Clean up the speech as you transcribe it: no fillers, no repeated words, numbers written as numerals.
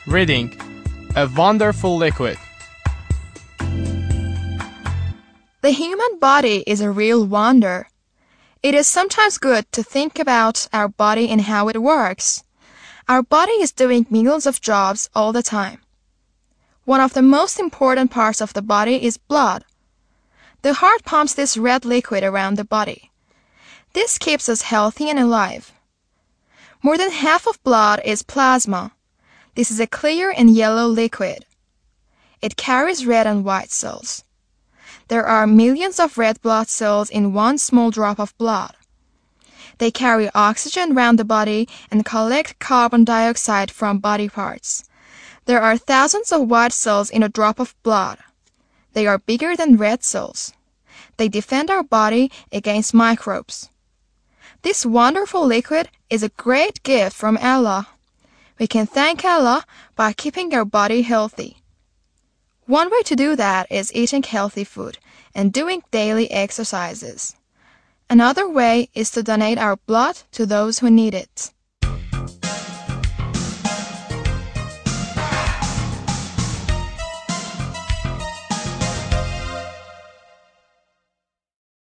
Reading: A Wonderful Liquid. The human body is a real wonder. It is sometimes good to think about our body and how it works. Our body is doing millions of jobs all the time. One of the most important parts of the body is blood. The heart pumps this red liquid around the body. This keeps us healthy and alive. More than half of blood is plasma. This is a clear and yellow liquid. It carries red and white cells. There are millions of red blood cells in one small drop of blood. They carry oxygen around the body and collect carbon dioxide from body parts. There are thousands of white cells in a drop of blood. They are bigger than red cells. They defend our body against microbes. This wonderful liquid is a great gift from Allah. We can thank Allah by keeping our body healthy. One way to do that is eating healthy food and doing daily exercises. Another way is to donate our blood to those who need it.